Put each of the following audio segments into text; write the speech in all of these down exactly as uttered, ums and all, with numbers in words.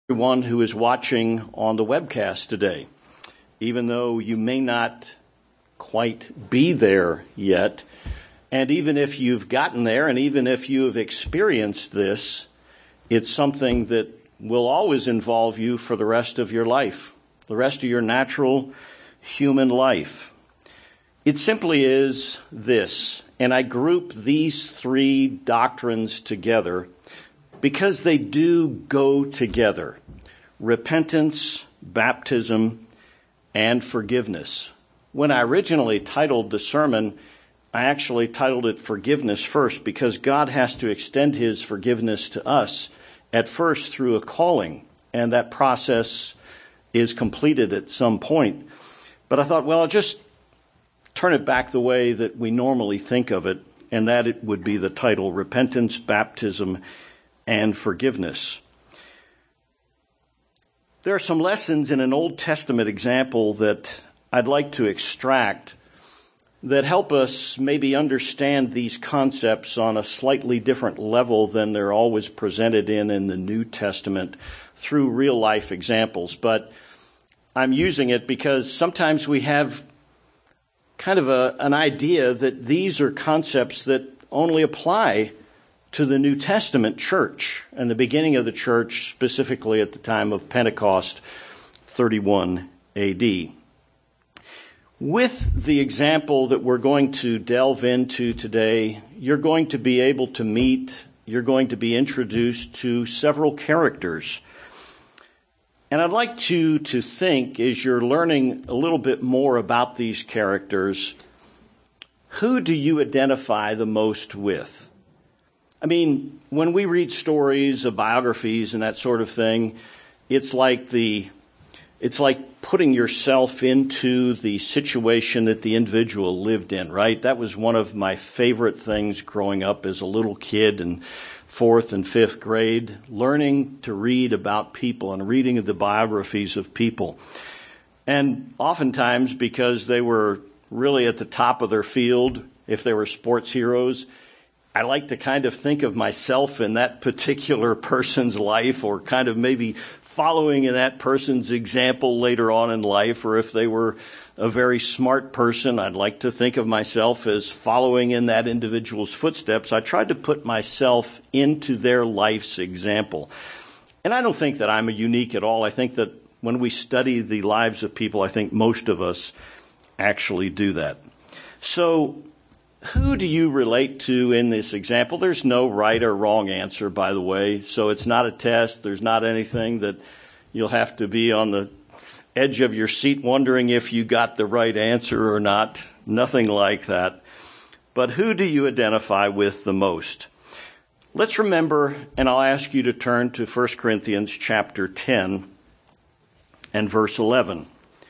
Everyone who is watching on the webcast today. Even though you may not quite be there yet, and even if you've gotten there, and even if you've experienced this, it's something that will always involve you for the rest of your life, the rest of your natural human life. It simply is this, and I group these three doctrines together because they do go together: repentance, baptism, and forgiveness. When I originally titled the sermon, I actually titled it Forgiveness First, because God has to extend his forgiveness to us at first through a calling, and that process is completed at some point. But I thought, well, I'll just turn it back the way that we normally think of it, and that it would be the title, Repentance, Baptism, and Forgiveness. There are some lessons in an Old Testament example that I'd like to extract that help us maybe understand these concepts on a slightly different level than they're always presented in in the New Testament through real life examples. But I'm using it because sometimes we have kind of a, an idea that these are concepts that only apply to the New Testament church and the beginning of the church, specifically at the time of Pentecost, thirty-one A D. With the example that we're going to delve into today, you're going to be able to meet, you're going to be introduced to several characters. And I'd like you to think, as you're learning a little bit more about these characters, who do you identify the most with? I mean, when we read stories of biographies and that sort of thing, it's like the, it's like putting yourself into the situation that the individual lived in, right? That was one of my favorite things growing up as a little kid in fourth and fifth grade, learning to read about people and reading the biographies of people. And oftentimes, because they were really at the top of their field, if they were sports heroes, I like to kind of think of myself in that particular person's life, or kind of maybe following in that person's example later on in life. Or if they were a very smart person, I'd like to think of myself as following in that individual's footsteps. I tried to put myself into their life's example. And I don't think that I'm unique at all. I think that when we study the lives of people, I think most of us actually do that. So, who do you relate to in this example? There's no right or wrong answer, by the way. So it's not a test. There's not anything that you'll have to be on the edge of your seat wondering if you got the right answer or not. Nothing like that. But who do you identify with the most? Let's remember, and I'll ask you to turn to First Corinthians chapter ten and verse eleven.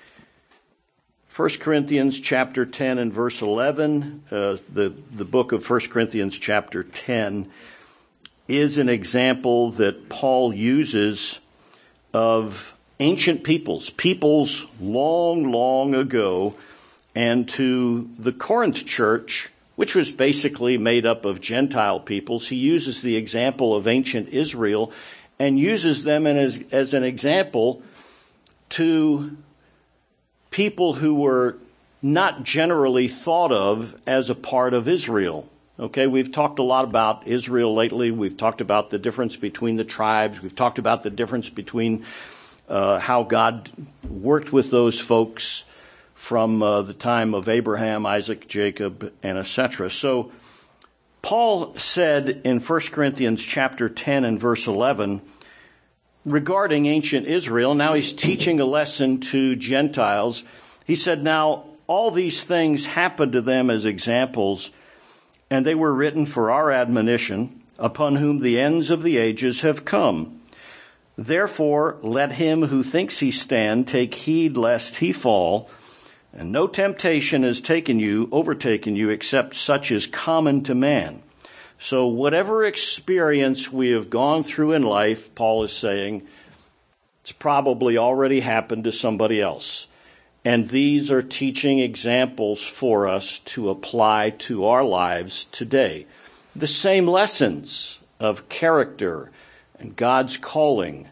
First Corinthians chapter ten and verse eleven, uh, the, the book of First Corinthians chapter ten is an example that Paul uses of ancient peoples, peoples long, long ago, and to the Corinth church, which was basically made up of Gentile peoples. He uses the example of ancient Israel and uses them as, as an example to people who were not generally thought of as a part of Israel. Okay, we've talked a lot about Israel lately. We've talked about the difference between the tribes. We've talked about the difference between uh, how God worked with those folks from uh, the time of Abraham, Isaac, Jacob, and et cetera. So Paul said in First Corinthians chapter ten and verse eleven, regarding ancient Israel, now he's teaching a lesson to Gentiles. He said, now all these things happened to them as examples, and they were written for our admonition, upon whom the ends of the ages have come. Therefore, let him who thinks he stand take heed lest he fall, and no temptation has taken you, overtaken you, except such as common to man. So whatever experience we have gone through in life, Paul is saying, it's probably already happened to somebody else. And these are teaching examples for us to apply to our lives today. The same lessons of character and God's calling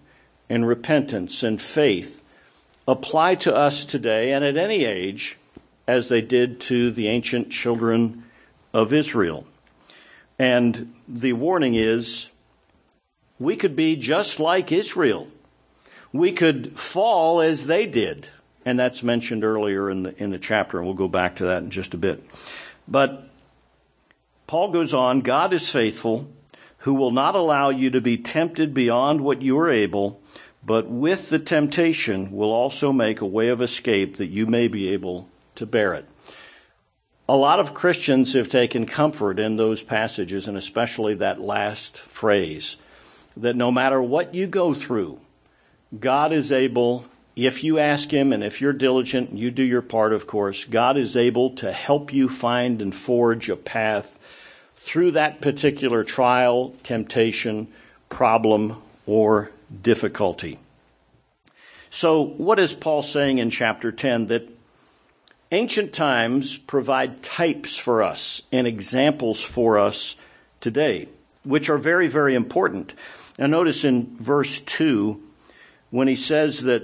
and repentance and faith apply to us today and at any age as they did to the ancient children of Israel. And the warning is, we could be just like Israel. We could fall as they did. And that's mentioned earlier in the, in the chapter, and we'll go back to that in just a bit. But Paul goes on, God is faithful, who will not allow you to be tempted beyond what you are able, but with the temptation will also make a way of escape that you may be able to bear it. A lot of Christians have taken comfort in those passages, and especially that last phrase, that no matter what you go through, God is able, if you ask Him and if you're diligent and you do your part, of course, God is able to help you find and forge a path through that particular trial, temptation, problem, or difficulty. So what is Paul saying in chapter ten? That ancient times provide types for us and examples for us today, which are very, very important. Now notice in verse two, when he says that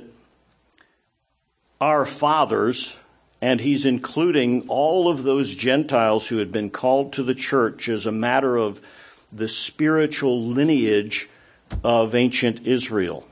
our fathers, and he's including all of those Gentiles who had been called to the church as a matter of the spiritual lineage of ancient Israel.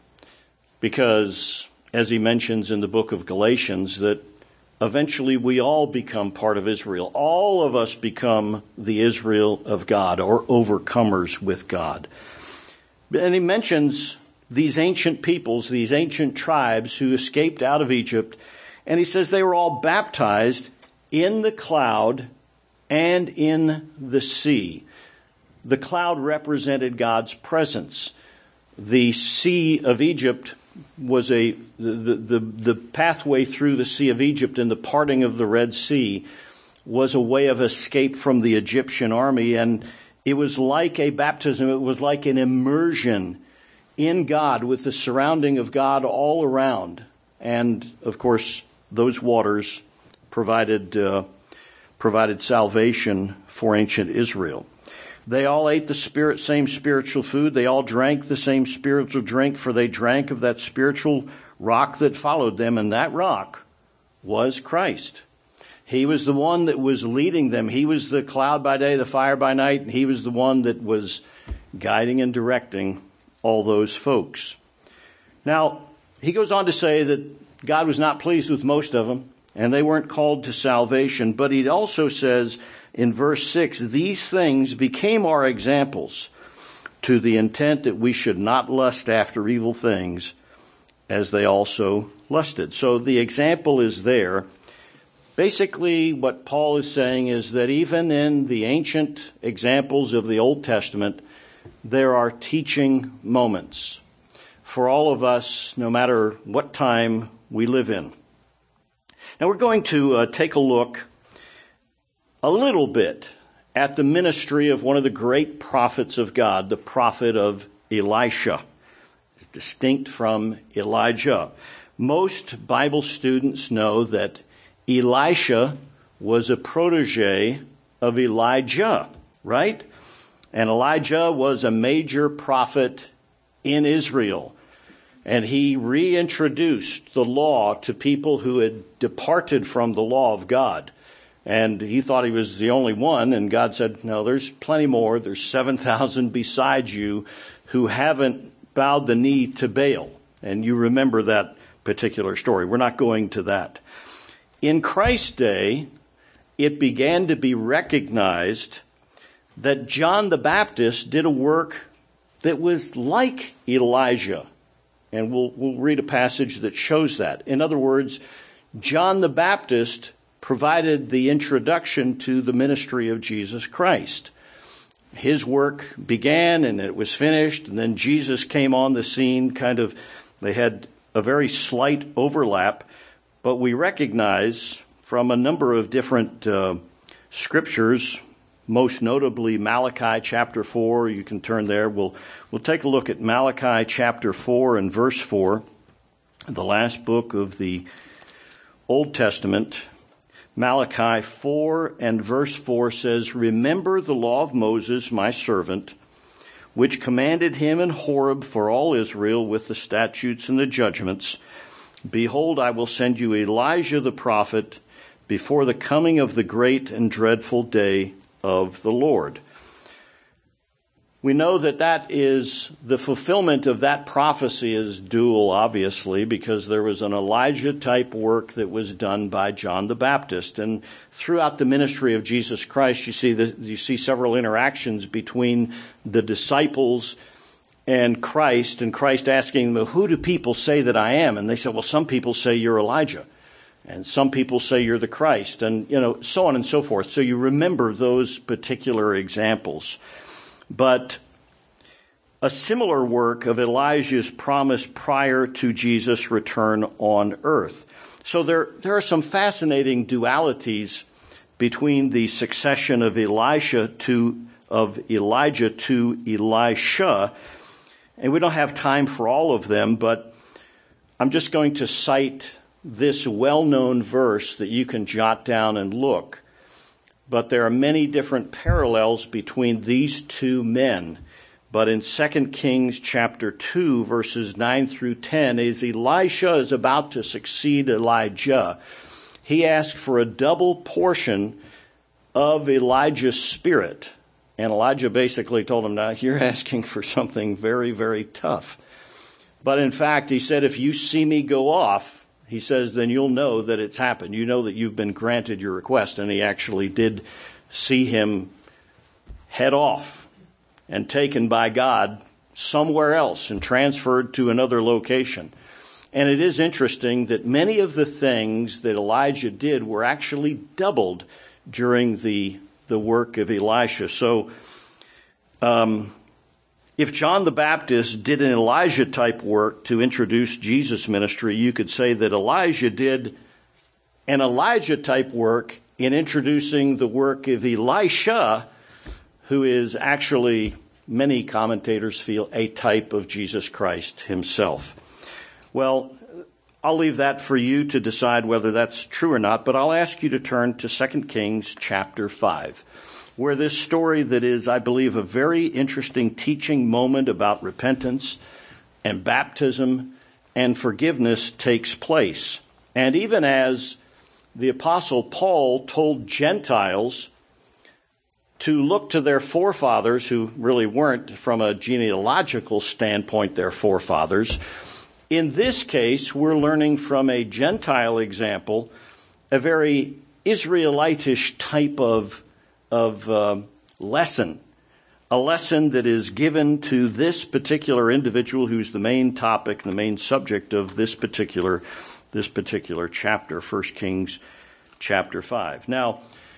Because, as he mentions in the book of Galatians, that eventually we all become part of Israel. All of us become the Israel of God, or overcomers with God. And he mentions these ancient peoples, these ancient tribes who escaped out of Egypt, and he says they were all baptized in the cloud and in the sea. The cloud represented God's presence. The Sea of Egypt was a the, the, the pathway through the Sea of Egypt and the parting of the Red Sea was a way of escape from the Egyptian army, and it was like a baptism. It was like an immersion in God with the surrounding of God all around. And, of course, those waters provided uh, provided salvation for ancient Israel. They all ate the spirit, same spiritual food. They all drank the same spiritual drink, for they drank of that spiritual rock that followed them, and that rock was Christ. He was the one that was leading them. He was the cloud by day, the fire by night, and he was the one that was guiding and directing all those folks. Now, he goes on to say that God was not pleased with most of them, and they weren't called to salvation, but he also says in verse six, these things became our examples to the intent that we should not lust after evil things as they also lusted. So the example is there. Basically, what Paul is saying is that even in the ancient examples of the Old Testament, there are teaching moments for all of us, no matter what time we live in. Now we're going to uh, take a look a little bit at the ministry of one of the great prophets of God, the prophet of Elisha, distinct from Elijah. Most Bible students know that Elisha was a protege of Elijah, right? And Elijah was a major prophet in Israel. And he reintroduced the law to people who had departed from the law of God. And he thought he was the only one, and God said, no, there's plenty more. There's seven thousand besides you who haven't bowed the knee to Baal. And you remember that particular story. We're not going to that. In Christ's day, it began to be recognized that John the Baptist did a work that was like Elijah. And we'll, we'll read a passage that shows that. In other words, John the Baptist provided the introduction to the ministry of Jesus Christ. His work began and it was finished, and then Jesus came on the scene. Kind of, they had a very slight overlap, but we recognize from a number of different uh, scriptures, most notably Malachi chapter four. You can turn there. We'll we'll take a look at Malachi chapter four and verse four, the last book of the Old Testament. Malachi four and verse four says, remember the law of Moses, my servant, which commanded him in Horeb for all Israel with the statutes and the judgments, behold, I will send you Elijah the prophet before the coming of the great and dreadful day of the Lord. We know that that is the fulfillment of that prophecy is dual, obviously, because there was an Elijah-type work that was done by John the Baptist. And throughout the ministry of Jesus Christ, you see the, you see several interactions between the disciples and Christ, and Christ asking them, who do people say that I am? And they said, well, some people say you're Elijah, and some people say you're the Christ, and you know, so on and so forth. So you remember those particular examples. But a similar work of Elijah is promised prior to Jesus' return on earth. So there, there are some fascinating dualities between the succession of Elisha to of Elijah to Elisha, and we don't have time for all of them, but I'm just going to cite this well-known verse that you can jot down and look. But there are many different parallels between these two men. But in Second Kings chapter two, verses nine through ten, as Elisha is about to succeed Elijah, he asked for a double portion of Elijah's spirit. And Elijah basically told him, now, you're asking for something very, very tough. But in fact, he said, if you see me go off, he says, then you'll know that it's happened. You know that you've been granted your request. And he actually did see him head off and taken by God somewhere else and transferred to another location. And it is interesting that many of the things that Elijah did were actually doubled during the, the work of Elisha. So um, if John the Baptist did an Elijah-type work to introduce Jesus' ministry, you could say that Elijah did an Elijah-type work in introducing the work of Elisha, who is actually, many commentators feel, a type of Jesus Christ himself. Well, I'll leave that for you to decide whether that's true or not, but I'll ask you to turn to Second Kings chapter five. Where this story that is, I believe, a very interesting teaching moment about repentance and baptism and forgiveness takes place. And even as the Apostle Paul told Gentiles to look to their forefathers, who really weren't, from a genealogical standpoint, their forefathers, in this case, we're learning from a Gentile example, a very Israelitish type of of uh, lesson, a lesson that is given to this particular individual who's the main topic, the main subject of this particular this particular chapter, First Kings chapter five. Now,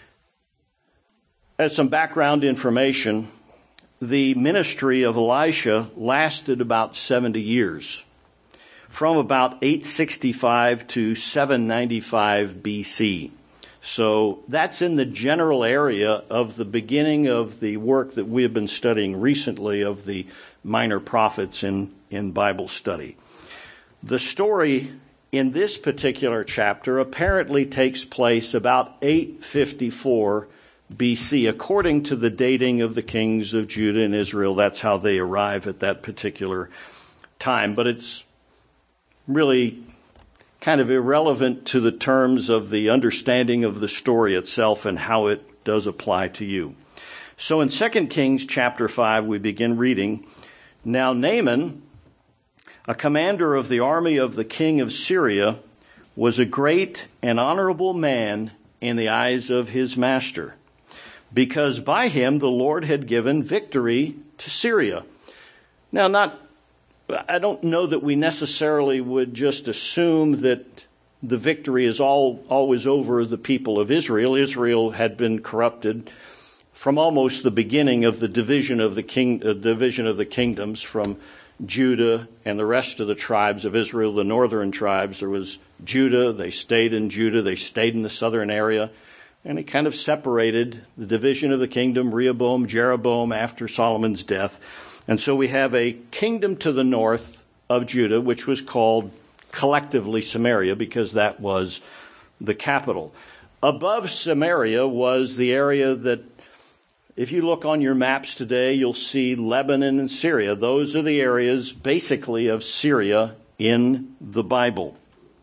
as some background information, the ministry of Elisha lasted about seventy years, from about eight sixty-five to seven ninety-five B C. So that's in the general area of the beginning of the work that we have been studying recently of the minor prophets in, in Bible study. The story in this particular chapter apparently takes place about eight fifty-four B C, according to the dating of the kings of Judah and Israel. That's how they arrive at that particular time. But it's really kind of irrelevant to the terms of the understanding of the story itself and how it does apply to you. So in Second Kings chapter five, we begin reading, Now Naaman, a commander of the army of the king of Syria, was a great and honorable man in the eyes of his master, because by him the Lord had given victory to Syria. Now, not I don't know that we necessarily would just assume that the victory is all always over the people of Israel. Israel had been corrupted from almost the beginning of the division of the king, uh, division of the kingdoms from Judah and the rest of the tribes of Israel, the northern tribes. There was Judah. They stayed in Judah. They stayed in the southern area. And it kind of separated the division of the kingdom, Rehoboam, Jeroboam, after Solomon's death. And so we have a kingdom to the north of Judah, which was called collectively Samaria, because that was the capital. Above Samaria was the area that If you look on your maps today, you'll see Lebanon and Syria. Those are the areas basically of Syria in the Bible.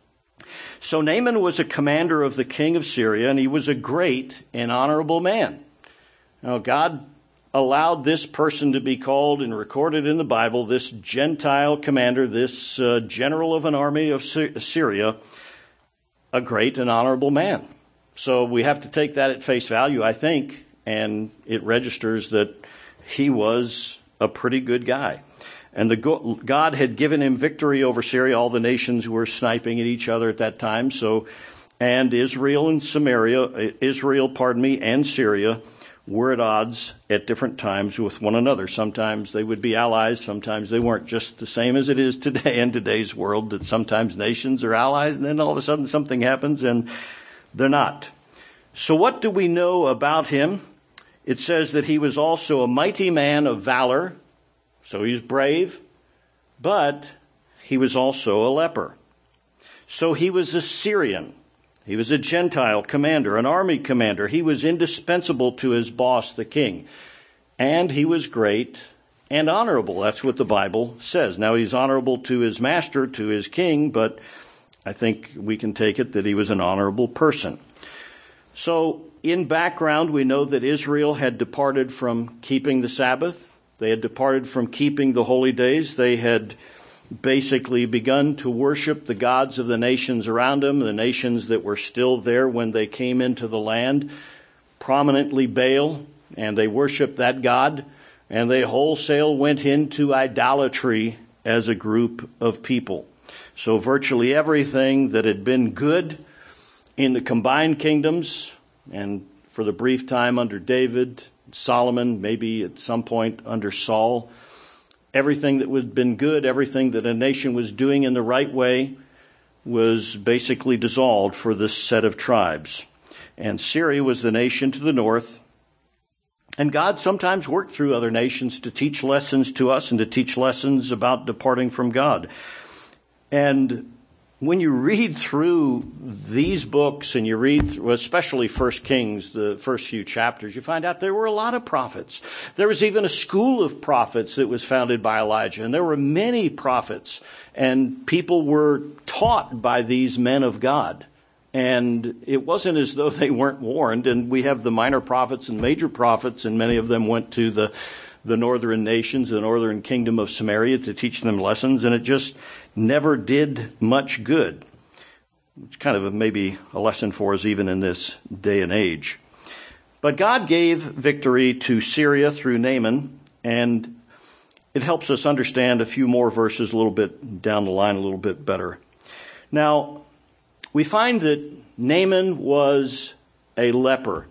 So Naaman was a commander of the king of Syria, and he was a great and honorable man. Now, God allowed this person to be called and recorded in the Bible, this Gentile commander, this uh, general of an army of Syria, a great and honorable man. So we have to take that at face value, I think, and it registers that he was a pretty good guy. And the God had given him victory over Syria. All the nations were sniping at each other at that time. So, and Israel and Samaria, Israel, pardon me, and Syria were at odds at different times with one another. Sometimes they would be allies. Sometimes they weren't. Just the same as it is today in today's world, that sometimes nations are allies and then all of a sudden something happens and they're not. So what do we know about him? It says that he was also a mighty man of valor. So he's brave, but he was also a leper. So he was a Syrian. He was a Gentile commander, an army commander. He was indispensable to his boss, the king. And he was great and honorable. That's what the Bible says. Now, he's honorable to his master, to his king, but I think we can take it that he was an honorable person. So in background, we know that Israel had departed from keeping the Sabbath. They had departed from keeping the holy days. They had basically begun to worship the gods of the nations around them, the nations that were still there when they came into the land, prominently Baal, and they worshiped that god, and they wholesale went into idolatry as a group of people. So virtually everything that had been good in the combined kingdoms, and for the brief time under David, Solomon, maybe at some point under Saul, everything that had been good, everything that a nation was doing in the right way was basically dissolved for this set of tribes. And Syria was the nation to the north. And God sometimes worked through other nations to teach lessons to us and to teach lessons about departing from God. And when you read through these books and you read through, especially First Kings, the first few chapters, you find out there were a lot of prophets. There was even a school of prophets that was founded by Elijah, and there were many prophets, and people were taught by these men of God. And it wasn't as though they weren't warned, and we have the minor prophets and major prophets, and many of them went to the the northern nations, the northern kingdom of Samaria, to teach them lessons, and it just never did much good. It's kind of a, maybe a lesson for us even in this day and age. But God gave victory to Syria through Naaman, and it helps us understand a few more verses a little bit down the line a little bit better. Now, we find that Naaman was a leper.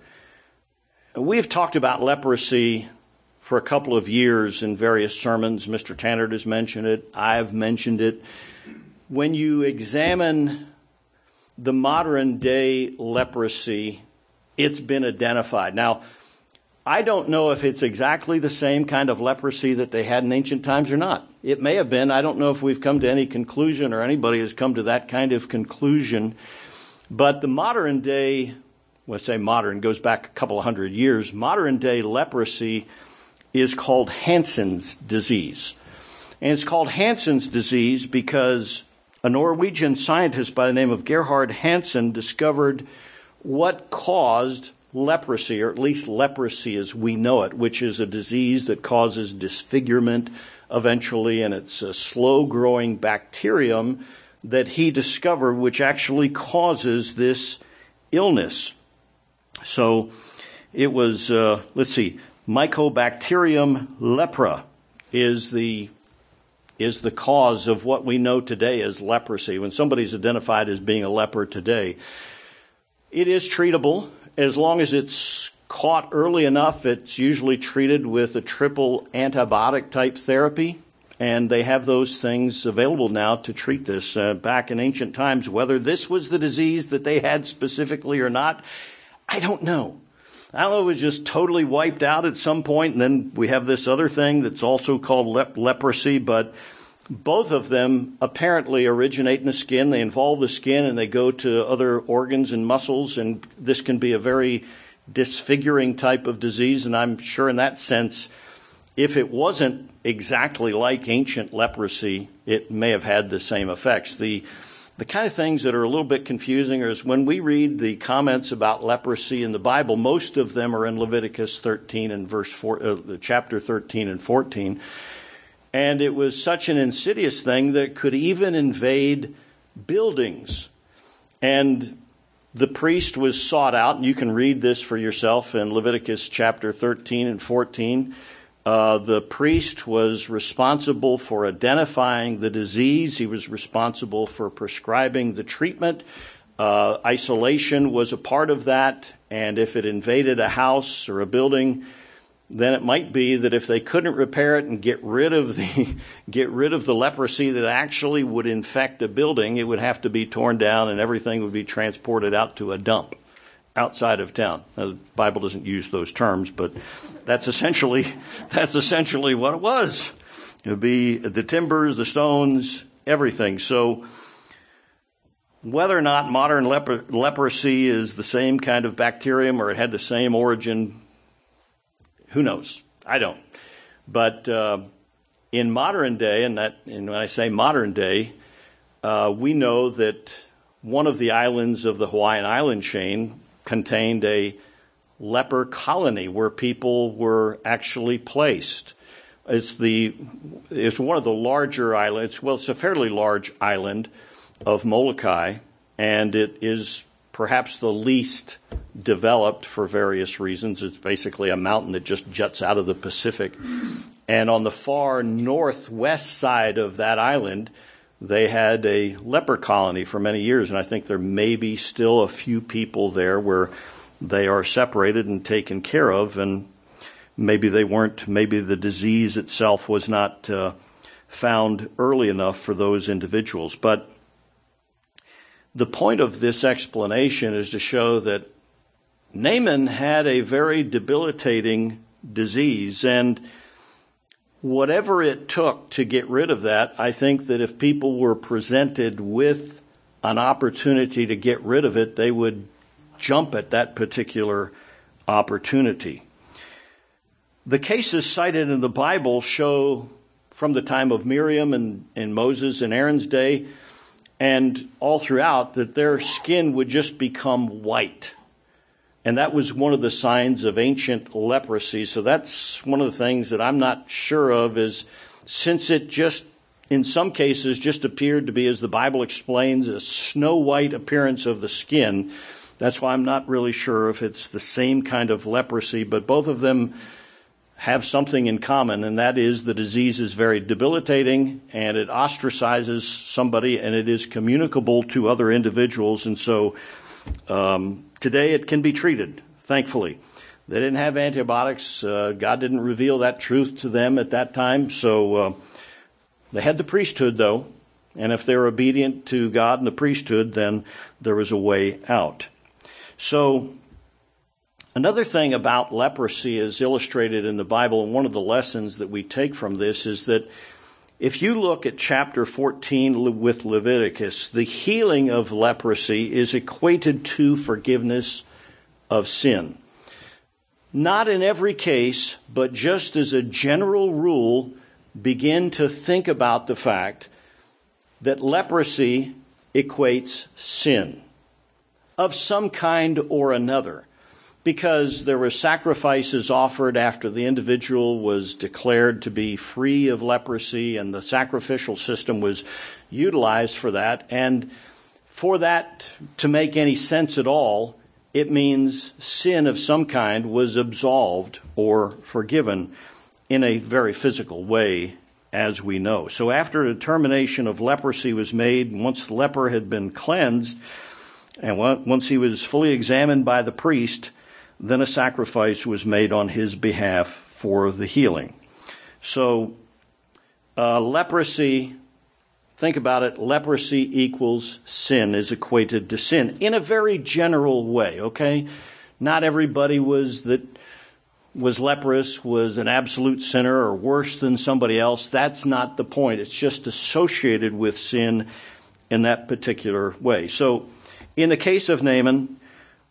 We've talked about leprosy for a couple of years in various sermons. Mister Tannert has mentioned it. I've mentioned it. When you examine the modern day leprosy, it's been identified. Now, I don't know if it's exactly the same kind of leprosy that they had in ancient times or not. It may have been. I don't know if we've come to any conclusion or anybody has come to that kind of conclusion. But the modern day, well, I say modern, goes back a couple of hundred years. Modern day leprosy is called Hansen's disease. And it's called Hansen's disease because a Norwegian scientist by the name of Gerhard Hansen discovered what caused leprosy, or at least leprosy as we know it, which is a disease that causes disfigurement eventually, and it's a slow-growing bacterium that he discovered which actually causes this illness. So it was, uh, let's see, Mycobacterium lepra is the is the cause of what we know today as leprosy. When somebody's identified as being a leper today, it is treatable as long as it's caught early enough. It's usually treated with a triple antibiotic type therapy, and they have those things available now to treat this. Uh, back in ancient times, whether this was the disease that they had specifically or not, I don't know. I don't know, it was just totally wiped out at some point, and then we have this other thing that's also called lep- leprosy, but both of them apparently originate in the skin. They involve the skin, and they go to other organs and muscles, and this can be a very disfiguring type of disease, and I'm sure in that sense, if it wasn't exactly like ancient leprosy, it may have had the same effects. The the kind of things that are a little bit confusing is when we read the comments about leprosy in the Bible, most of them are in Leviticus thirteen and verse four, uh, chapter thirteen and fourteen. And it was such an insidious thing that it could even invade buildings. And the priest was sought out, and you can read this for yourself in Leviticus chapter thirteen and fourteen. Uh, the priest was responsible for identifying the disease. He was responsible for prescribing the treatment. Uh, isolation was a part of that. And if it invaded a house or a building, then it might be that if they couldn't repair it and get rid of the get rid of the leprosy that actually would infect a building, it would have to be torn down and everything would be transported out to a dump outside of town. Now, the Bible doesn't use those terms, but that's essentially that's essentially what it was. It would be the timbers, the stones, everything. So whether or not modern leper, leprosy is the same kind of bacterium or it had the same origin, who knows? I don't. But uh, in modern day, and that, and when I say modern day, uh, we know that one of the islands of the Hawaiian island chain contained a leper colony where people were actually placed. It's the it's one of the larger islands. Well, it's a fairly large island of Molokai, and it is perhaps the least developed for various reasons. It's basically a mountain that just juts out of the Pacific. And on the far northwest side of that island, they had a leper colony for many years. And I think there may be still a few people there where they are separated and taken care of. And maybe they weren't, maybe the disease itself was not uh, found early enough for those individuals. But the point of this explanation is to show that Naaman had a very debilitating disease, and whatever it took to get rid of that, I think that if people were presented with an opportunity to get rid of it, they would jump at that particular opportunity. The cases cited in the Bible show from the time of Miriam and, and Moses and Aaron's day and all throughout that their skin would just become white. And that was one of the signs of ancient leprosy. So that's one of the things that I'm not sure of is since it just, in some cases, just appeared to be, as the Bible explains, a snow white appearance of the skin. That's why I'm not really sure if it's the same kind of leprosy, but both of them have something in common, and that is the disease is very debilitating and it ostracizes somebody and it is communicable to other individuals. And so um, today it can be treated, thankfully. They didn't have antibiotics. Uh, God didn't reveal that truth to them at that time. So uh, they had the priesthood, though. And if they're obedient to God and the priesthood, then there was a way out. So another thing about leprosy is illustrated in the Bible, and one of the lessons that we take from this is that if you look at chapter fourteen with Leviticus, the healing of leprosy is equated to forgiveness of sin. Not in every case, but just as a general rule, begin to think about the fact that leprosy equates sin of some kind or another. Because there were sacrifices offered after the individual was declared to be free of leprosy, and the sacrificial system was utilized for that. And for that to make any sense at all, it means sin of some kind was absolved or forgiven in a very physical way, as we know. So after a determination of leprosy was made, once the leper had been cleansed, and once he was fully examined by the priest, then a sacrifice was made on his behalf for the healing. So uh, leprosy, think about it, leprosy equals sin, is equated to sin in a very general way, okay? Not everybody was that was leprous was an absolute sinner or worse than somebody else. That's not the point. It's just associated with sin in that particular way. So in the case of Naaman,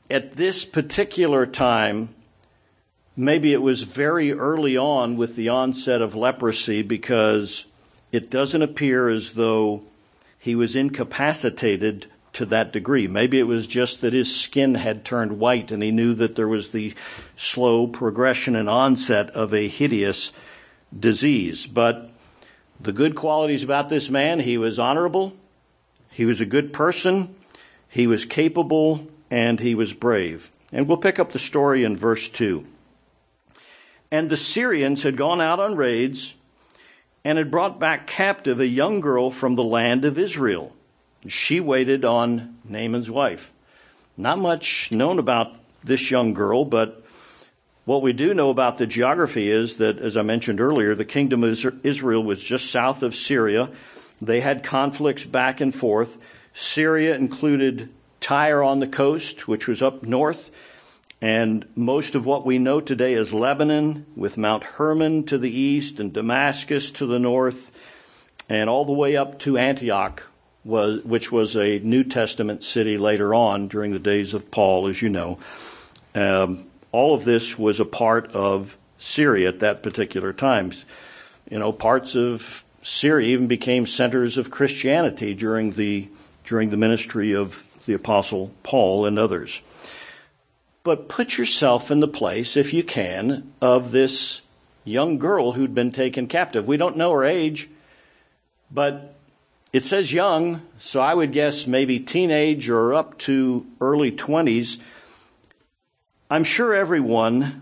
at this particular time, maybe it was very early on with the onset of leprosy, because it doesn't appear as though he was incapacitated to that degree. Maybe it was just that his skin had turned white and he knew that there was the slow progression and onset of a hideous disease. But the good qualities about this man: he was honorable, he was a good person, he was capable, and he was brave. And we'll pick up the story in verse two. And the Syrians had gone out on raids and had brought back captive a young girl from the land of Israel. She waited on Naaman's wife. Not much known about this young girl, but what we do know about the geography is that, as I mentioned earlier, the kingdom of Israel was just south of Syria. They had conflicts back and forth. Syria included Tyre on the coast, which was up north, and most of what we know today is Lebanon, with Mount Hermon to the east and Damascus to the north, and all the way up to Antioch, was, which was a New Testament city later on during the days of Paul, as you know. Um, all of this was a part of Syria at that particular time. You know, parts of Syria even became centers of Christianity during the during the ministry of the Apostle Paul and others. But put yourself in the place, if you can, of this young girl who'd been taken captive. We don't know her age, but it says young, so I would guess maybe teenage or up to early twenties. I'm sure everyone,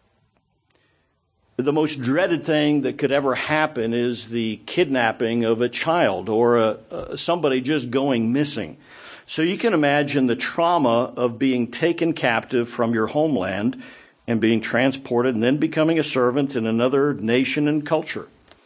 the most dreaded thing that could ever happen is the kidnapping of a child or a, a, somebody just going missing. So you can imagine the trauma of being taken captive from your homeland and being transported and then becoming a servant in another nation and culture.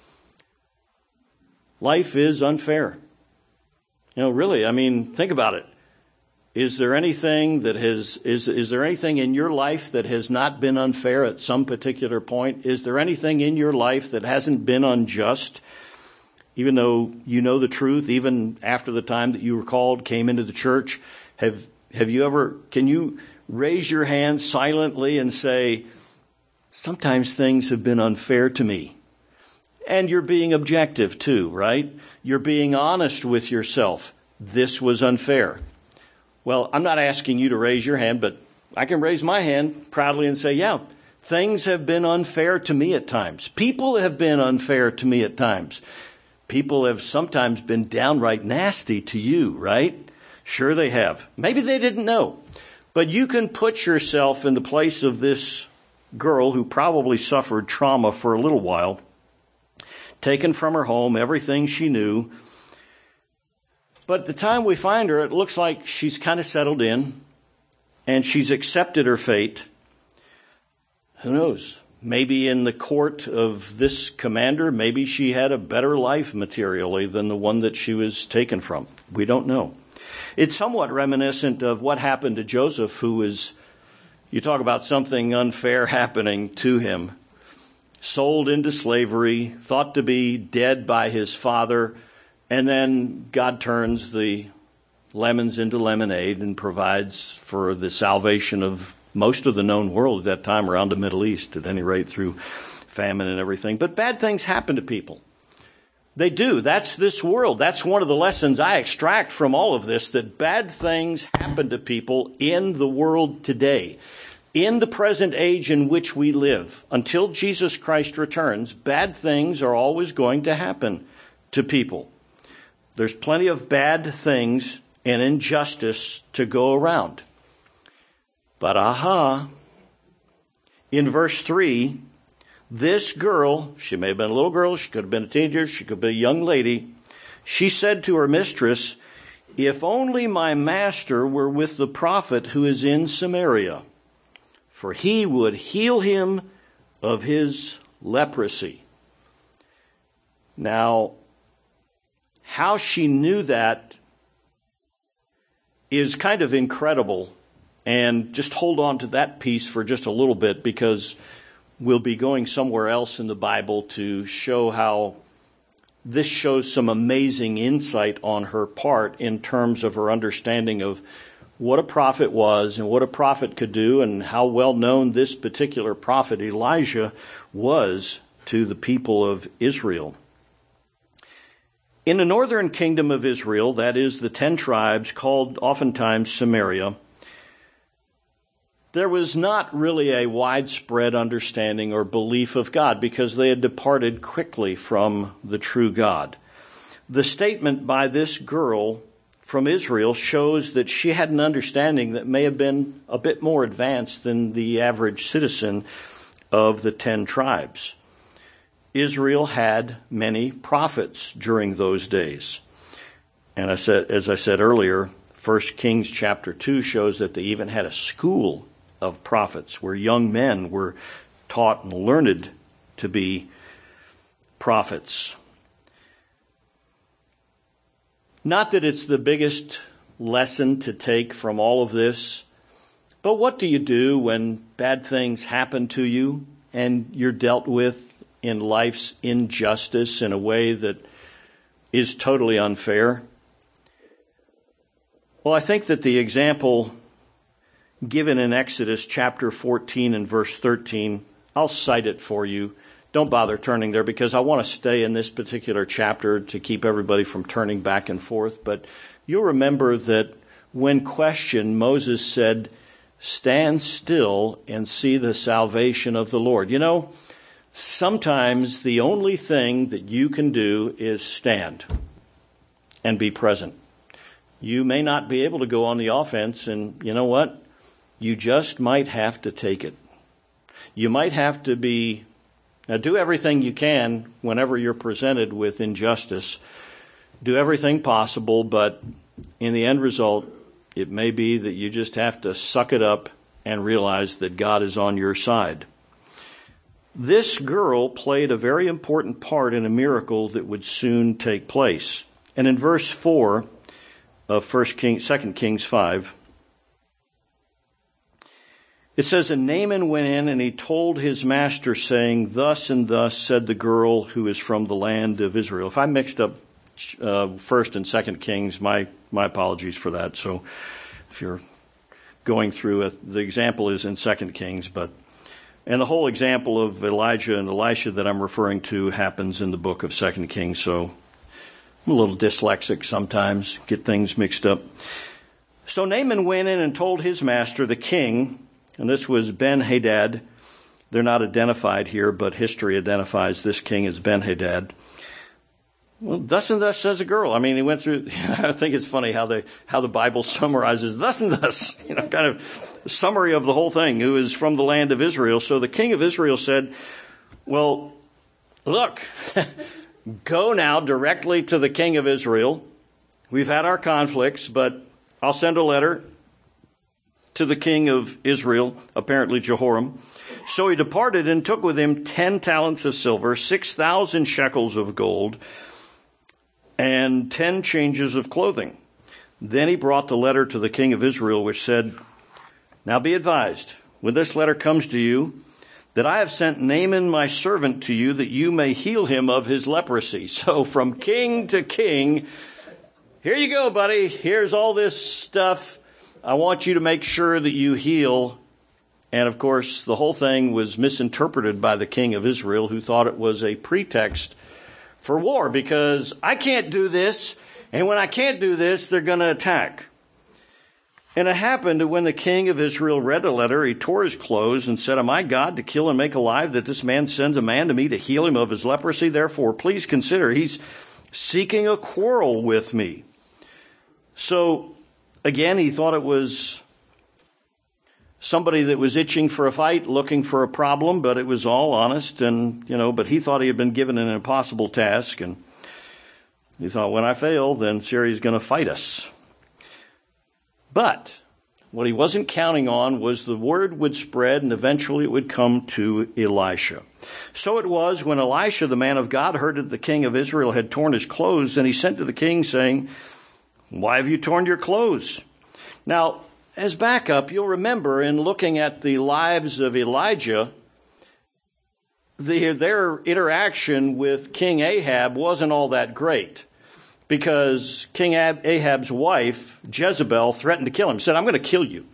Life is unfair. You know, really, I mean, think about it. Is there anything that has, is, is there anything in your life that has not been unfair at some particular point? Is there anything in your life that hasn't been unjust? Even though you know the truth, even after the time that you were called, came into the church, have, have you ever, can you raise your hand silently and say, sometimes things have been unfair to me? And you're being objective too, right? You're being honest with yourself. This was unfair. Well, I'm not asking you to raise your hand, but I can raise my hand proudly and say, yeah, things have been unfair to me at times. People have been unfair to me at times. People have sometimes been downright nasty to you, right? Sure they have. Maybe they didn't know. But you can put yourself in the place of this girl who probably suffered trauma for a little while, taken from her home, everything she knew. But at the time we find her, it looks like she's kind of settled in and she's accepted her fate. Who knows? Maybe in the court of this commander, maybe she had a better life materially than the one that she was taken from. We don't know. It's somewhat reminiscent of what happened to Joseph, who was, you talk about something unfair happening to him. Sold into slavery, thought to be dead by his father, and then God turns the lemons into lemonade and provides for the salvation of most of the known world at that time around the Middle East, at any rate through famine and everything. But bad things happen to people. They do. That's this world. That's one of the lessons I extract from all of this, that bad things happen to people in the world today. In the present age in which we live, until Jesus Christ returns, bad things are always going to happen to people. There's plenty of bad things and injustice to go around. But aha, in verse three, this girl, she may have been a little girl, she could have been a teenager, she could be a young lady, she said to her mistress, "If only my master were with the prophet who is in Samaria, for he would heal him of his leprosy." Now, how she knew that is kind of incredible. And just hold on to that piece for just a little bit, because we'll be going somewhere else in the Bible to show how this shows some amazing insight on her part in terms of her understanding of what a prophet was and what a prophet could do and how well known this particular prophet Elijah was to the people of Israel. In the northern kingdom of Israel, that is the ten tribes called oftentimes Samaria, there was not really a widespread understanding or belief of God because they had departed quickly from the true God. The statement by this girl from Israel shows that she had an understanding that may have been a bit more advanced than the average citizen of the ten tribes. Israel had many prophets during those days. And I said, as I said earlier, First Kings chapter two shows that they even had a school of prophets where young men were taught and learned to be prophets. Not that it's the biggest lesson to take from all of this, but what do you do when bad things happen to you and you're dealt with in life's injustice in a way that is totally unfair? Well, I think that the example given in Exodus chapter fourteen and verse thirteen, I'll cite it for you. Don't bother turning there because I want to stay in this particular chapter to keep everybody from turning back and forth. But you'll remember that when questioned, Moses said, "Stand still and see the salvation of the Lord." You know, sometimes the only thing that you can do is stand and be present. You may not be able to go on the offense, and you know what? You just might have to take it. You might have to be Now, do everything you can whenever you're presented with injustice. Do everything possible, but in the end result, it may be that you just have to suck it up and realize that God is on your side. This girl played a very important part in a miracle that would soon take place. And in verse four of First King, Second Kings five, it says, "And Naaman went in and he told his master, saying, Thus and thus said the girl who is from the land of Israel." If I mixed up uh, First and Second Kings, my my apologies for that. So if you're going through it, the example is in Second Kings, but and the whole example of Elijah and Elisha that I'm referring to happens in the book of Second Kings. So I'm a little dyslexic sometimes, get things mixed up. So Naaman went in and told his master, the king. And this was Ben-Hadad. They're not identified here, but history identifies this king as Ben-Hadad. Well, thus and thus says a girl. I mean, he went through, I think it's funny how they, how the Bible summarizes thus and thus, you know, kind of summary of the whole thing, who is from the land of Israel. So the king of Israel said, well, look, go now directly to the king of Israel. We've had our conflicts, but I'll send a letter to the king of Israel, apparently Jehoram. So he departed and took with him ten talents of silver, six thousand shekels of gold, and ten changes of clothing. Then he brought the letter to the king of Israel, which said, "Now be advised, when this letter comes to you, that I have sent Naaman my servant to you, that you may heal him of his leprosy." So from king to king, here you go, buddy. Here's all this stuff. I want you to make sure that you heal. And of course, the whole thing was misinterpreted by the king of Israel, who thought it was a pretext for war, because I can't do this, and when I can't do this, they're going to attack. And it happened that when the king of Israel read the letter, he tore his clothes and said, "Am I God to kill and make alive, that this man sends a man to me to heal him of his leprosy? Therefore, please consider, he's seeking a quarrel with me." So again, he thought it was somebody that was itching for a fight, looking for a problem, but it was all honest, and, you know, but he thought he had been given an impossible task, and he thought, when I fail, then Syria's going to fight us. But what he wasn't counting on was the word would spread, and eventually it would come to Elisha. So it was when Elisha, the man of God, heard that the king of Israel had torn his clothes, and he sent to the king, saying, "Why have you torn your clothes?" Now, as backup, you'll remember in looking at the lives of Elijah, the, their interaction with King Ahab wasn't all that great. because King Ahab's wife, Jezebel, threatened to kill him, said, I'm going to kill you.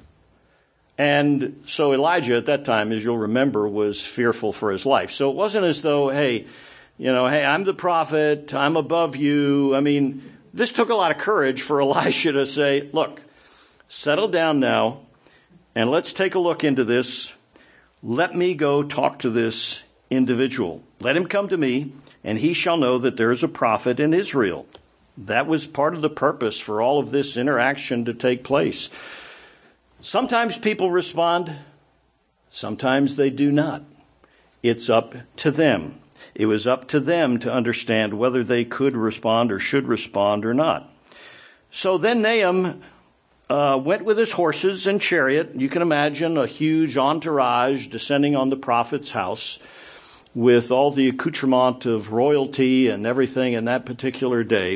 And so Elijah at that time, as you'll remember, was fearful for his life. So it wasn't as though, hey, you know, hey, I'm the prophet, I'm above you. I mean, this took a lot of courage for Elisha to say, look, settle down now, and let's take a look into this. Let me go talk to this individual. Let him come to me, and he shall know that there is a prophet in Israel. That was part of the purpose for all of this interaction to take place. Sometimes people respond, sometimes they do not. It's up to them. It was up to them to understand whether they could respond or should respond or not. So then Nahum uh, went with his horses and chariot. You can imagine a huge entourage descending on the prophet's house with all the accoutrement of royalty and everything in that particular day.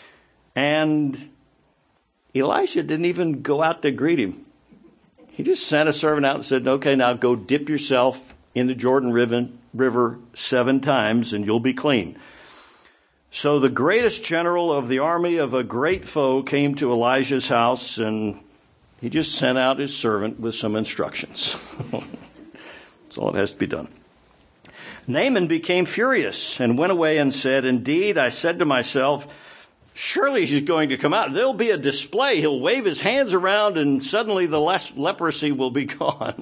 And Elisha didn't even go out to greet him. He just sent a servant out and said, okay, now go dip yourself in the Jordan River seven times and you'll be clean. So the greatest general of the army of a great foe came to Elijah's house, and he just sent out his servant with some instructions. That's all that has to be done. Naaman became furious and went away and said, indeed, I said to myself, surely he's going to come out. There'll be a display. He'll wave his hands around and suddenly the leprosy will be gone.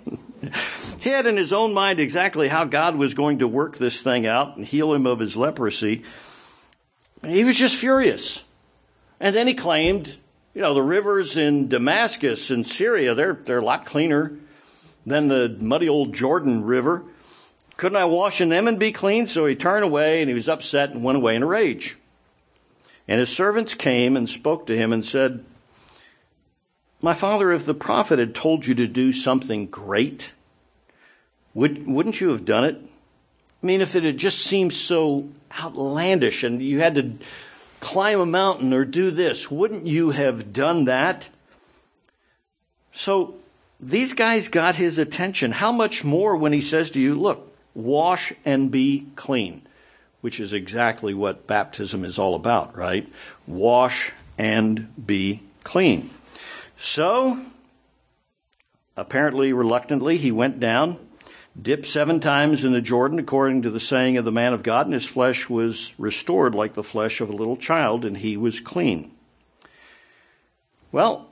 He had in his own mind exactly how God was going to work this thing out and heal him of his leprosy. He was just furious. And then he claimed, you know, the rivers in Damascus and Syria, they're, they're a lot cleaner than the muddy old Jordan River. Couldn't I wash in them and be clean? So he turned away and he was upset and went away in a rage. And his servants came and spoke to him and said, my father, if the prophet had told you to do something great, would, wouldn't you have done it? I mean, if it had just seemed so outlandish and you had to climb a mountain or do this, wouldn't you have done that? So these guys got his attention. How much more when he says to you, look, wash and be clean. Which is exactly what baptism is all about, right? Wash and be clean. So, apparently reluctantly, he went down, dipped seven times in the Jordan, according to the saying of the man of God, and his flesh was restored like the flesh of a little child, and he was clean. Well,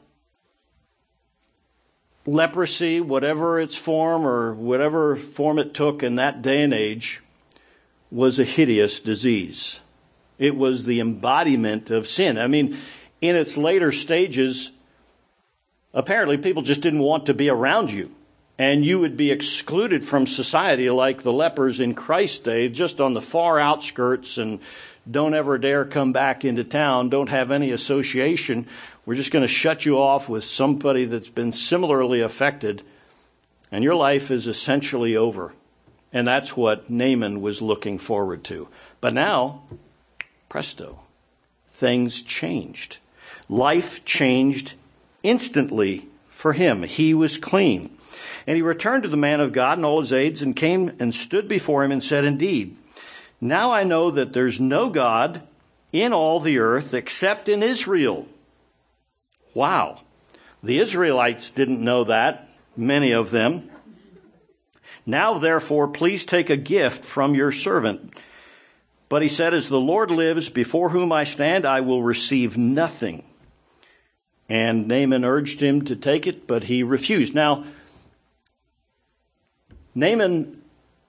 leprosy, whatever its form or whatever form it took in that day and age, was a hideous disease. It was the embodiment of sin. I mean, in its later stages, apparently people just didn't want to be around you. And you would be excluded from society like the lepers in Christ's day, just on the far outskirts, and don't ever dare come back into town, don't have any association. We're just going to shut you off with somebody that's been similarly affected, and your life is essentially over. And that's what Naaman was looking forward to. But now, presto, things changed. Life changed instantly for him. He was clean. And he returned to the man of God and all his aides and came and stood before him and said, indeed, now I know that there's no God in all the earth except in Israel. Wow. The Israelites didn't know that, many of them. Now, therefore, please take a gift from your servant. But he said, as the Lord lives, before whom I stand, I will receive nothing. And Naaman urged him to take it, but he refused. Now, Naaman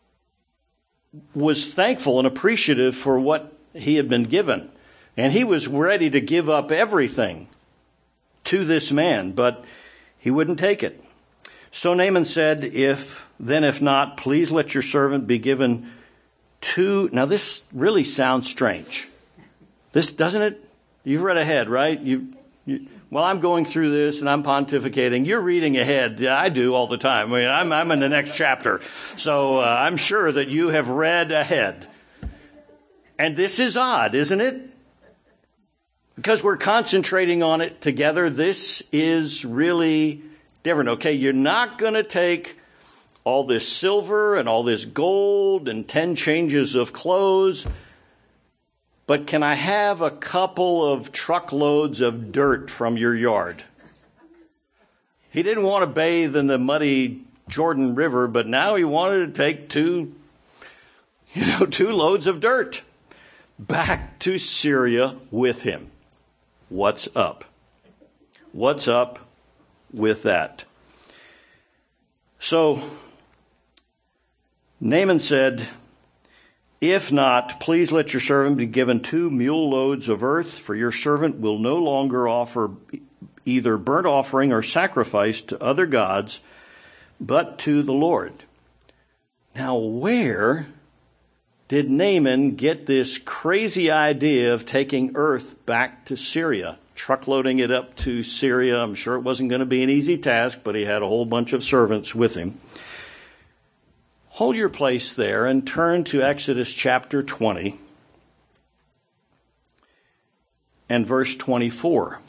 was thankful and appreciative for what he had been given. And he was ready to give up everything to this man, but he wouldn't take it. So Naaman said, if then if not, please let your servant be given two. Now this really sounds strange. This, doesn't it? You've read ahead, right? You, you Well, I'm going through this and I'm pontificating. You're reading ahead. Yeah, I do all the time. I mean, I'm, I'm in the next chapter. So uh, I'm sure that you have read ahead. And this is odd, isn't it? Because we're concentrating on it together. This is really different. Okay, you're not going to take all this silver and all this gold and ten changes of clothes but can I have a couple of truckloads of dirt from your yard? He didn't want to bathe in the muddy Jordan River, but now he wanted to take two, you know, two loads of dirt back to Syria with him. What's up? What's up with that? So Naaman said, if not, please let your servant be given two mule loads of earth, for your servant will no longer offer either burnt offering or sacrifice to other gods, but to the Lord. Now, where did Naaman get this crazy idea of taking earth back to Syria, truckloading it up to Syria? I'm sure it wasn't going to be an easy task, but he had a whole bunch of servants with him. Hold your place there and turn to Exodus chapter twenty and verse twenty-four.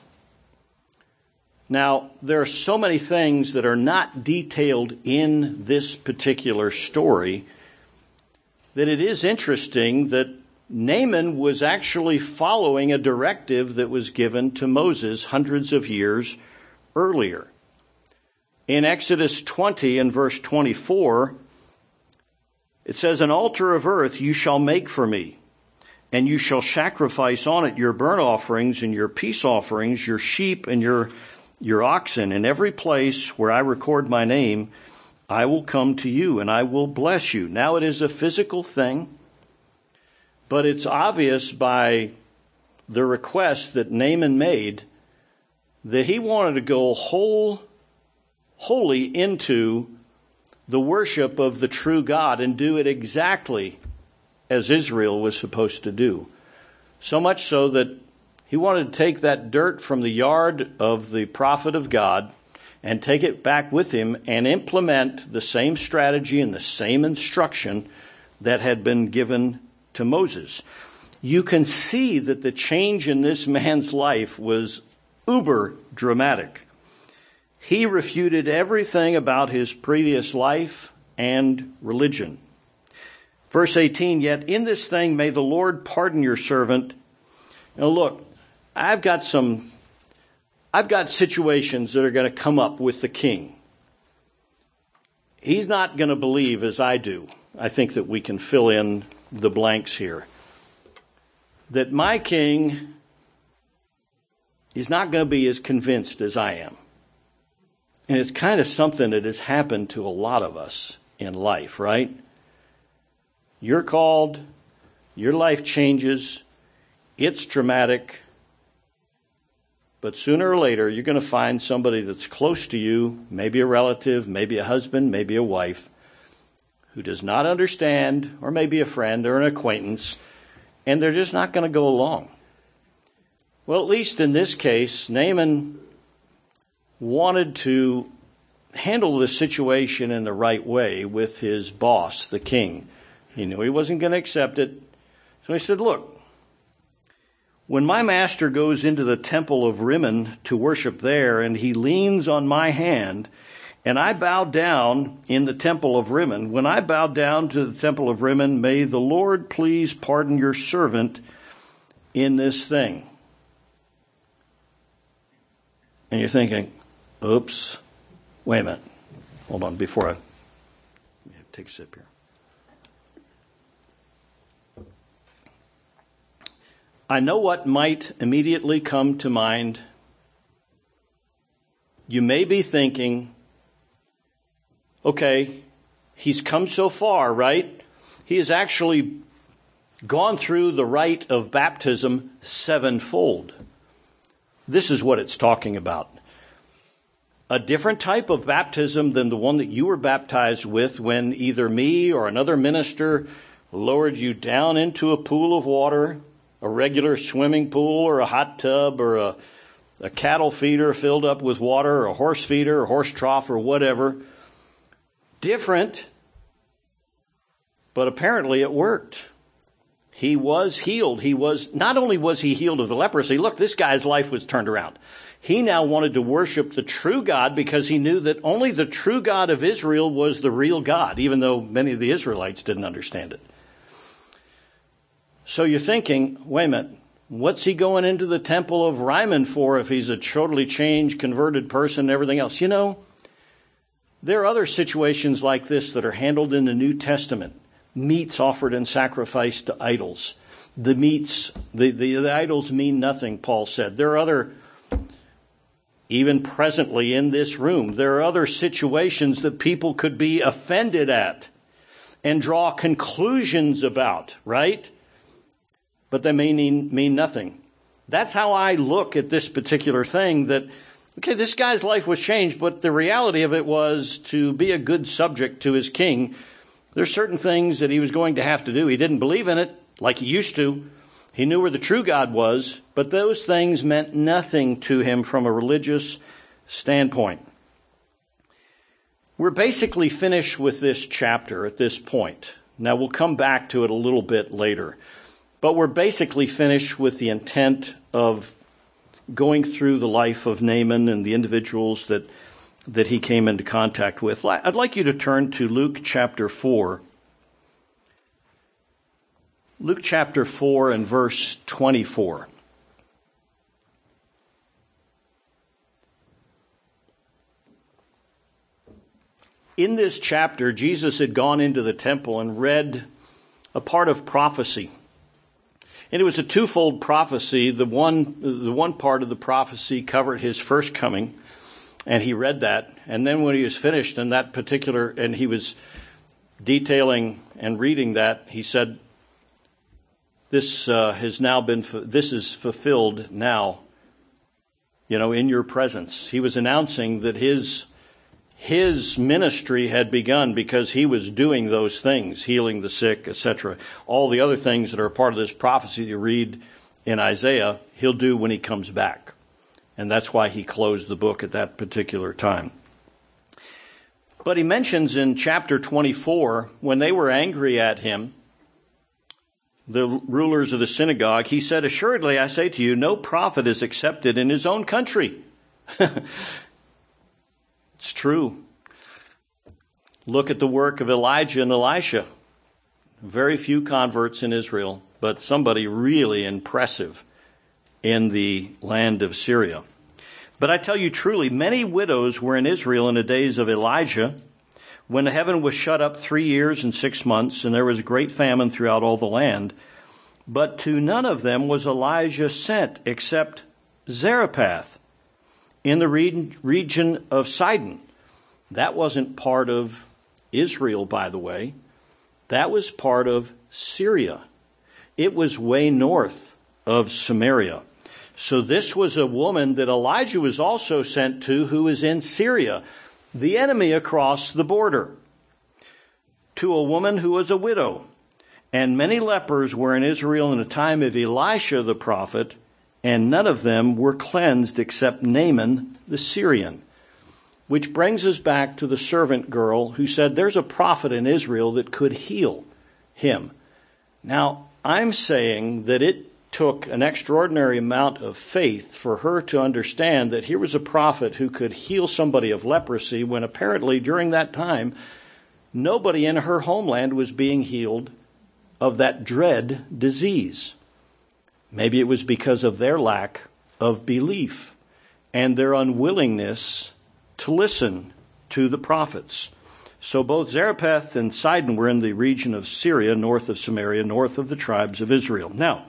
Now, there are so many things that are not detailed in this particular story that it is interesting that Naaman was actually following a directive that was given to Moses hundreds of years earlier. In Exodus twenty and verse twenty-four, it says, an altar of earth you shall make for me, and you shall sacrifice on it your burnt offerings and your peace offerings, your sheep and your, your oxen. In every place where I record my name, I will come to you and I will bless you. Now it is a physical thing, but it's obvious by the request that Naaman made that he wanted to go whole, wholly into the worship of the true God and do it exactly as Israel was supposed to do. So much so that he wanted to take that dirt from the yard of the prophet of God and take it back with him and implement the same strategy and the same instruction that had been given to Moses. You can see that the change in this man's life was uber dramatic. He refuted everything about his previous life and religion. Verse eighteen, yet in this thing may the Lord pardon your servant. Now look, I've got some, I've got situations that are going to come up with the king. He's not going to believe as I do. I think that we can fill in the blanks here. That my king is not going to be as convinced as I am. And it's kind of something that has happened to a lot of us in life, right? You're called, your life changes, it's dramatic, but sooner or later you're going to find somebody that's close to you, maybe a relative, maybe a husband, maybe a wife, who does not understand, or maybe a friend or an acquaintance, and they're just not going to go along. Well, at least in this case, Naaman wanted to handle the situation in the right way with his boss, the king. He knew he wasn't going to accept it. So he said, look, when my master goes into the temple of Rimmon to worship there, and he leans on my hand, and I bow down in the temple of Rimmon, when I bow down to the temple of Rimmon, may the Lord please pardon your servant in this thing. And you're thinking, oops, wait a minute. Hold on, before I take a sip here. I know what might immediately come to mind. You may be thinking, okay, he's come so far, right? He has actually gone through the rite of baptism sevenfold. This is what it's talking about. A different type of baptism than the one that you were baptized with when either me or another minister lowered you down into a pool of water, a regular swimming pool or a hot tub or a, a cattle feeder filled up with water or a horse feeder or horse trough or whatever. Different, but apparently it worked. He was healed. He was, not only was he healed of the leprosy, look, this guy's life was turned around. He now wanted to worship the true God because he knew that only the true God of Israel was the real God, even though many of the Israelites didn't understand it. So you're thinking, wait a minute, what's he going into the temple of Rimmon for if he's a totally changed, converted person and everything else? You know, there are other situations like this that are handled in the New Testament. Meats offered and sacrificed to idols. The meats, the, the, the idols mean nothing, Paul said. There are other, even presently in this room, there are other situations that people could be offended at and draw conclusions about, right? But they may mean, mean nothing. That's how I look at this particular thing, that, okay, this guy's life was changed, but the reality of it was to be a good subject to his king. There's certain things that he was going to have to do. He didn't believe in it like he used to. He knew where the true God was, but those things meant nothing to him from a religious standpoint. We're basically finished with this chapter at this point. Now, we'll come back to it a little bit later. But we're basically finished with the intent of going through the life of Naaman and the individuals that, that he came into contact with. I'd like you to turn to Luke chapter four. Luke chapter four and verse twenty-four. In this chapter, Jesus had gone into the temple and read a part of prophecy. And it was a twofold prophecy. The one, the one part of the prophecy covered his first coming, and he read that. And then when he was finished in that particular, and he was detailing and reading that, he said, this uh, has now been, this is fulfilled now, you know, in your presence. He was announcing that his His ministry had begun because he was doing those things, healing the sick, et cetera. All the other things that are a part of this prophecy you read in Isaiah, he'll do when he comes back. And that's why he closed the book at that particular time. But he mentions in chapter twenty-four, when they were angry at him, the rulers of the synagogue, he said, "Assuredly, I say to you, no prophet is accepted in his own country." It's true. Look at the work of Elijah and Elisha. Very few converts in Israel, but somebody really impressive in the land of Syria. But I tell you truly, many widows were in Israel in the days of Elijah, when the heaven was shut up three years and six months, and there was a great famine throughout all the land. But to none of them was Elijah sent, except Zarephath, in the region of Sidon. That wasn't part of Israel, by the way. That was part of Syria. It was way north of Samaria. So this was a woman that Elijah was also sent to, who was in Syria, the enemy across the border, to a woman who was a widow. And many lepers were in Israel in the time of Elisha the prophet, and none of them were cleansed except Naaman the Syrian. Which brings us back to the servant girl who said there's a prophet in Israel that could heal him. Now, I'm saying that it took an extraordinary amount of faith for her to understand that here was a prophet who could heal somebody of leprosy, when apparently during that time, nobody in her homeland was being healed of that dread disease. Maybe it was because of their lack of belief and their unwillingness to listen to the prophets. So both Zarephath and Sidon were in the region of Syria, north of Samaria, north of the tribes of Israel. Now,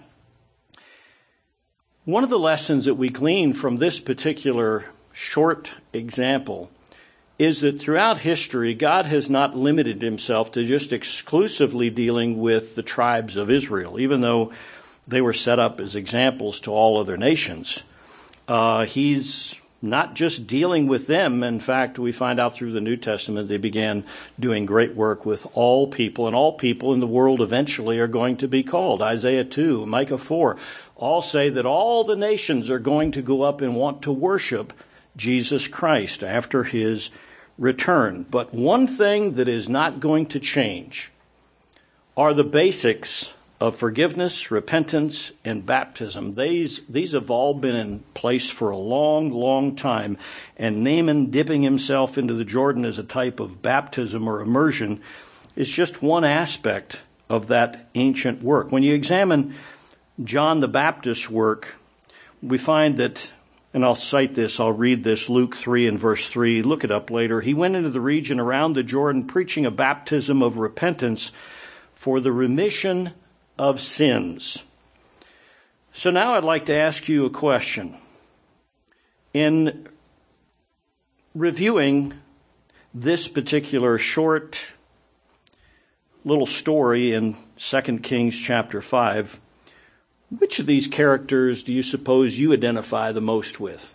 one of the lessons that we glean from this particular short example is that throughout history, God has not limited himself to just exclusively dealing with the tribes of Israel, even though they were set up as examples to all other nations. Uh, he's not just dealing with them. In fact, we find out through the New Testament, they began doing great work with all people, and all people in the world eventually are going to be called. Isaiah two, Micah four, all say that all the nations are going to go up and want to worship Jesus Christ after his return. But one thing that is not going to change are the basics of forgiveness, repentance, and baptism. These, these have all been in place for a long, long time. And Naaman dipping himself into the Jordan as a type of baptism or immersion is just one aspect of that ancient work. When you examine John the Baptist's work, we find that, and I'll cite this, I'll read this, Luke three and verse three, look it up later. He went into the region around the Jordan preaching a baptism of repentance for the remission of sins. So now I'd like to ask you a question. In reviewing this particular short little story in Second Kings chapter five, which of these characters do you suppose you identify the most with?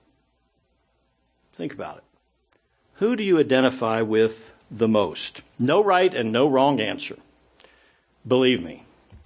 Think about it. Who do you identify with the most? No right and no wrong answer. Believe me.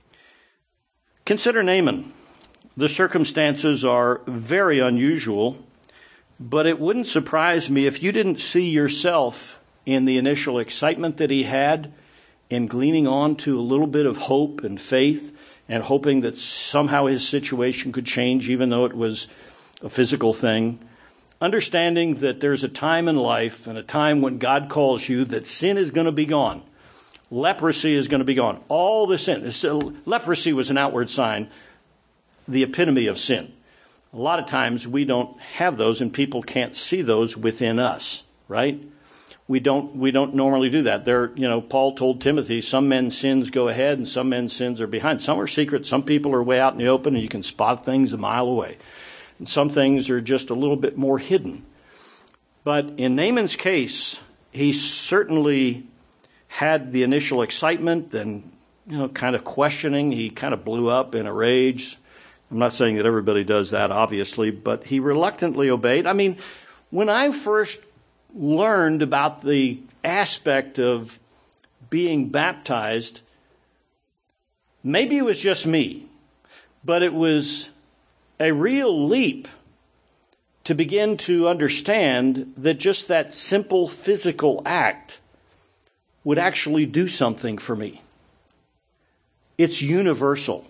Consider Naaman. The circumstances are very unusual, but it wouldn't surprise me if you didn't see yourself in the initial excitement that he had in gleaning on to a little bit of hope and faith and hoping that somehow his situation could change, even though it was a physical thing. Understanding that there's a time in life and a time when God calls you that sin is going to be gone. Leprosy is going to be gone. All the sin. Leprosy was an outward sign, the epitome of sin. A lot of times we don't have those and people can't see those within us, right? We don't we don't normally do that. There, you know, Paul told Timothy, some men's sins go ahead and some men's sins are behind. Some are secret. Some people are way out in the open and you can spot things a mile away. And some things are just a little bit more hidden. But in Naaman's case, he certainly had the initial excitement and, you know, kind of questioning. He kind of blew up in a rage. I'm not saying that everybody does that, obviously, but he reluctantly obeyed. I mean, when I first learned about the aspect of being baptized, maybe it was just me, but it was a real leap to begin to understand that just that simple physical act would actually do something for me. It's universal.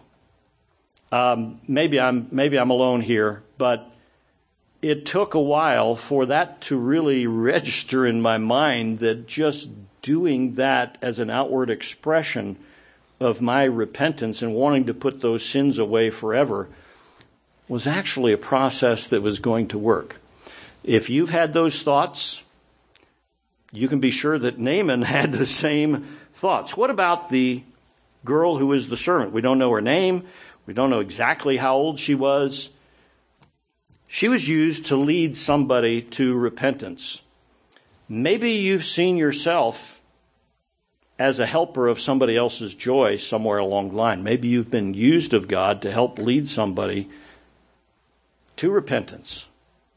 Um, maybe I'm maybe I'm alone here, but it took a while for that to really register in my mind that just doing that as an outward expression of my repentance and wanting to put those sins away forever was actually a process that was going to work. If you've had those thoughts, you can be sure that Naaman had the same thoughts. What about the girl who is the servant? We don't know her name. We don't know exactly how old she was. She was used to lead somebody to repentance. Maybe you've seen yourself as a helper of somebody else's joy somewhere along the line. Maybe you've been used of God to help lead somebody to repentance.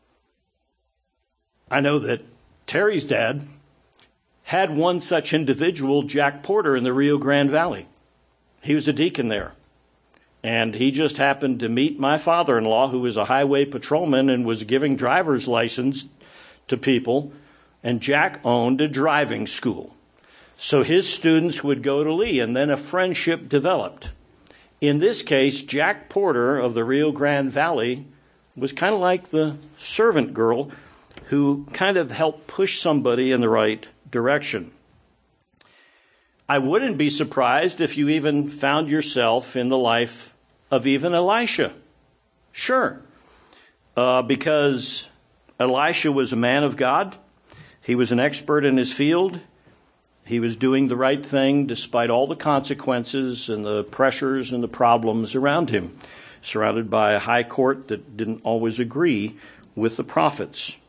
I know that Terry's dad had one such individual, Jack Porter, in the Rio Grande Valley. He was a deacon there. And he just happened to meet my father-in-law, who was a highway patrolman and was giving driver's license to people. And Jack owned a driving school. So his students would go to Lee, and then a friendship developed. In this case, Jack Porter of the Rio Grande Valley was kind of like the servant girl who kind of helped push somebody in the right direction. I wouldn't be surprised if you even found yourself in the life of even Elisha. Sure. Uh, because Elisha was a man of God. He was an expert in his field. He was doing the right thing despite all the consequences and the pressures and the problems around him, surrounded by a high court that didn't always agree with the prophets.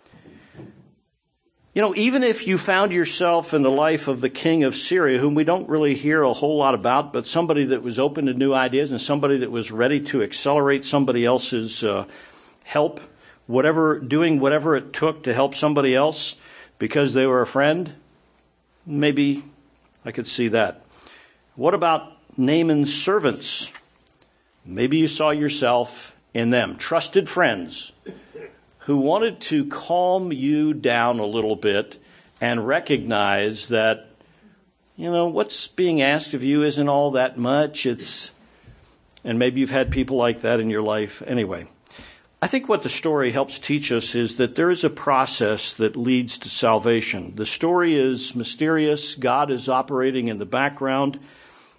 You know, even if you found yourself in the life of the king of Syria, whom we don't really hear a whole lot about, but somebody that was open to new ideas and somebody that was ready to accelerate somebody else's uh, help, whatever, doing whatever it took to help somebody else because they were a friend, maybe I could see that. What about Naaman's servants? Maybe you saw yourself in them, trusted friends who wanted to calm you down a little bit and recognize that, you know, what's being asked of you isn't all that much. It's, and maybe you've had people like that in your life anyway. I think what the story helps teach us is that there is a process that leads to salvation. The story is mysterious. God is operating in the background.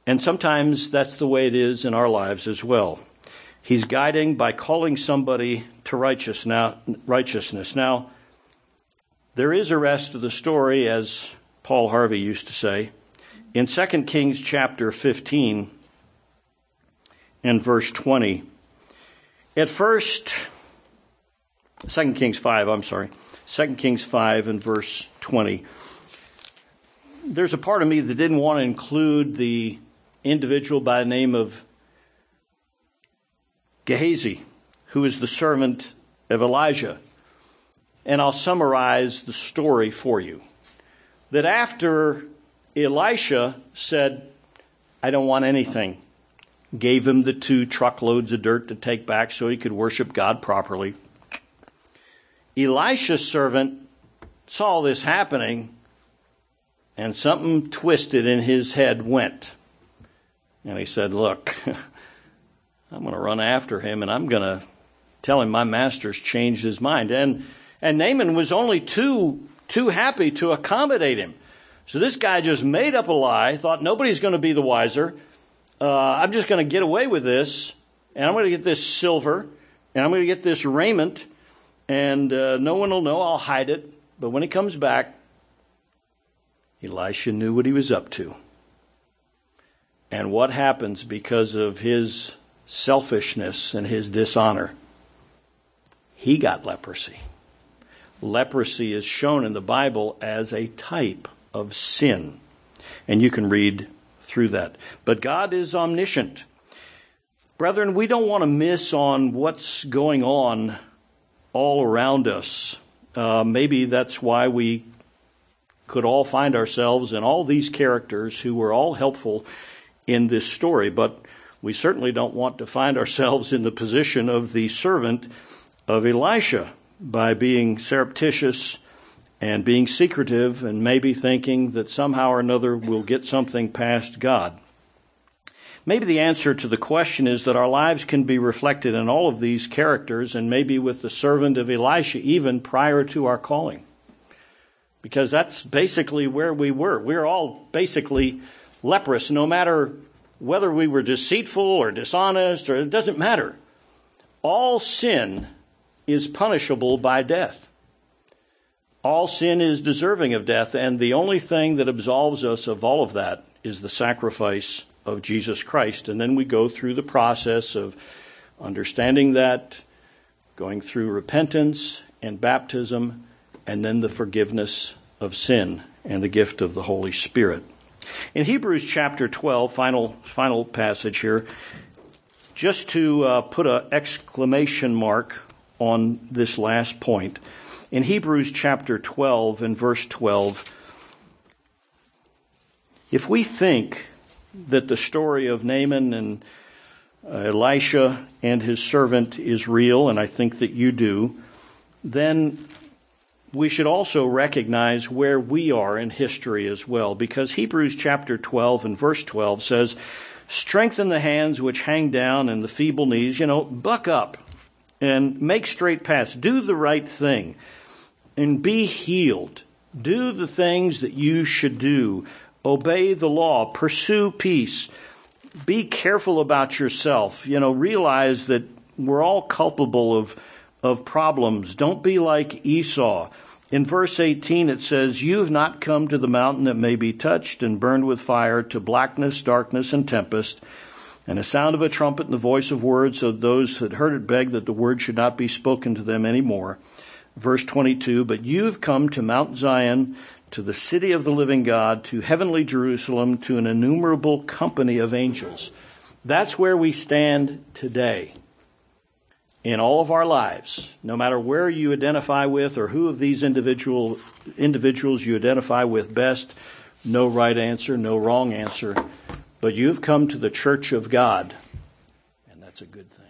And sometimes that's the way it is in our lives as well. He's guiding by calling somebody to righteous now, righteousness. Now, there is a rest of the story, as Paul Harvey used to say. In Second Kings chapter fifteen and verse twenty, at first, Second Kings five, I'm sorry, Second Kings five and verse twenty, there's a part of me that didn't want to include the individual by the name of Gehazi, who is the servant of Elijah. And I'll summarize the story for you. That after Elisha said, I don't want anything, gave him the two truckloads of dirt to take back so he could worship God properly, Elisha's servant saw this happening, and something twisted in his head went. And he said, look, I'm going to run after him, and I'm going to tell him my master's changed his mind. And and Naaman was only too, too happy to accommodate him. So this guy just made up a lie, thought nobody's going to be the wiser. Uh, I'm just going to get away with this, and I'm going to get this silver, and I'm going to get this raiment, and uh, no one will know. I'll hide it. But when he comes back, Elisha knew what he was up to. And what happens because of his selfishness and his dishonor? He got leprosy. Leprosy is shown in the Bible as a type of sin. And you can read through that. But God is omniscient. Brethren, we don't want to miss on what's going on all around us. Uh, maybe that's why we could all find ourselves in all these characters who were all helpful in this story. But we certainly don't want to find ourselves in the position of the servant of Elisha by being surreptitious and being secretive and maybe thinking that somehow or another we'll get something past God. Maybe the answer to the question is that our lives can be reflected in all of these characters, and maybe with the servant of Elisha even prior to our calling. Because that's basically where we were. We're all basically leprous, no matter whether we were deceitful or dishonest, or it doesn't matter. All sin is punishable by death. All sin is deserving of death, and the only thing that absolves us of all of that is the sacrifice of Jesus Christ. And then we go through the process of understanding that, going through repentance and baptism, and then the forgiveness of sin and the gift of the Holy Spirit. In Hebrews chapter twelve, final final passage here, just to uh, put an exclamation mark on this last point. In Hebrews chapter twelve and verse twelve, if we think that the story of Naaman and uh, Elisha and his servant is real, and I think that you do, then we should also recognize where we are in history as well, because Hebrews chapter twelve and verse twelve says, strengthen the hands which hang down and the feeble knees, you know, buck up and make straight paths, do the right thing and be healed. Do the things that you should do. Obey the law, pursue peace, be careful about yourself. You know, realize that we're all culpable of, of problems. Don't be like Esau. In verse eighteen, it says, you have not come to the mountain that may be touched and burned with fire, to blackness, darkness, and tempest, and the sound of a trumpet and the voice of words, so those that heard it begged that the word should not be spoken to them any more. Verse twenty-two, but you have come to Mount Zion, to the city of the living God, to heavenly Jerusalem, to an innumerable company of angels. That's where we stand today. In all of our lives, no matter where you identify with or who of these individual individuals you identify with best, no right answer, no wrong answer, but you've come to the church of God, and that's a good thing.